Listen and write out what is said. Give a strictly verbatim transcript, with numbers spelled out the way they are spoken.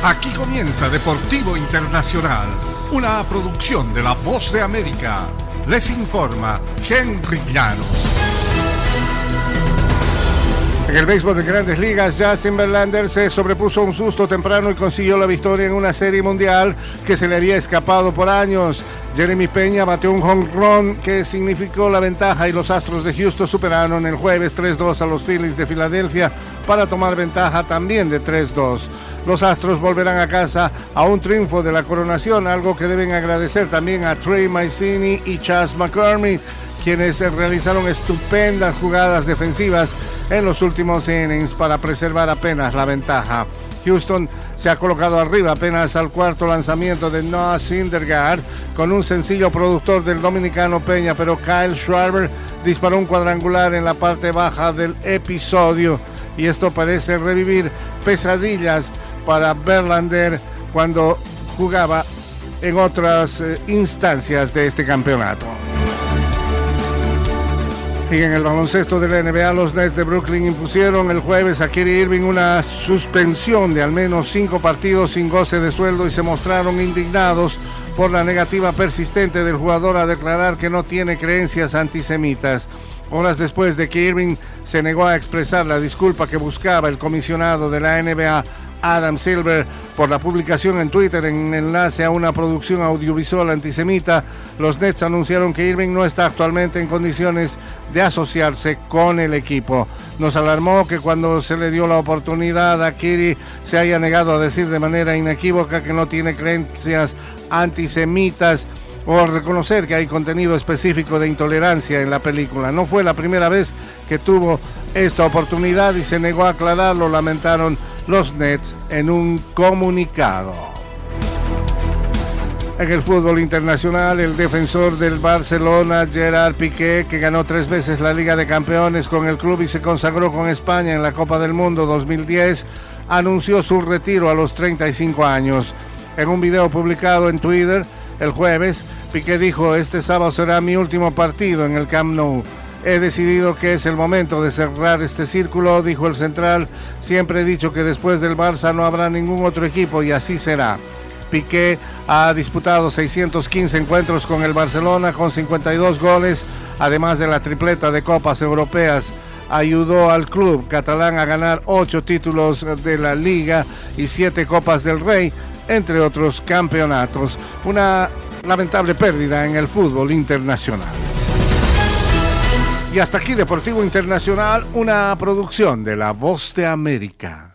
Aquí comienza Deportivo Internacional, una producción de La Voz de América. Les informa Henry Llanos. En el béisbol de Grandes Ligas, Justin Verlander se sobrepuso a un susto temprano y consiguió la victoria en una serie mundial que se le había escapado por años. Jeremy Peña bateó un home run que significó la ventaja y los Astros de Houston superaron el jueves tres dos a los Phillies de Filadelfia para tomar ventaja también de tres dos. Los Astros volverán a casa a un triunfo de la coronación, algo que deben agradecer también a Trey Mancini y Chas McCormick, quienes realizaron estupendas jugadas defensivas en los últimos innings para preservar apenas la ventaja. Houston se ha colocado arriba apenas al cuarto lanzamiento de Noah Syndergaard con un sencillo productor del dominicano Peña, pero Kyle Schwarber disparó un cuadrangular en la parte baja del episodio y esto parece revivir pesadillas para Verlander cuando jugaba en otras eh, instancias de este campeonato. Y en el baloncesto de la N B A, los Nets de Brooklyn impusieron el jueves a Kyrie Irving una suspensión de al menos cinco partidos sin goce de sueldo y se mostraron indignados por la negativa persistente del jugador a declarar que no tiene creencias antisemitas. Horas después de que Irving se negó a expresar la disculpa que buscaba el comisionado de la N B A, Adam Silver, por la publicación en Twitter en enlace a una producción audiovisual antisemita, los Nets anunciaron que Irving no está actualmente en condiciones de asociarse con el equipo. Nos alarmó que cuando se le dio la oportunidad a Kyrie se haya negado a decir de manera inequívoca que no tiene creencias antisemitas o reconocer que hay contenido específico de intolerancia en la película. No fue la primera vez que tuvo esta oportunidad y se negó a aclararlo, lamentaron los Nets en un comunicado. En el fútbol internacional, el defensor del Barcelona, Gerard Piqué, que ganó tres veces la Liga de Campeones con el club y se consagró con España en la Copa del Mundo dos mil diez, anunció su retiro a los treinta y cinco años. En un video publicado en Twitter el jueves, Piqué dijo: "Este sábado será mi último partido en el Camp Nou. He decidido que es el momento de cerrar este círculo", dijo el central. "Siempre he dicho que después del Barça no habrá ningún otro equipo y así será". Piqué ha disputado seiscientos quince encuentros con el Barcelona con cincuenta y dos goles, además de la tripleta de Copas Europeas. Ayudó al club catalán a ganar ocho títulos de la Liga y siete Copas del Rey, entre otros campeonatos. Una lamentable pérdida en el fútbol internacional. Y hasta aquí Deportivo Internacional, una producción de La Voz de América.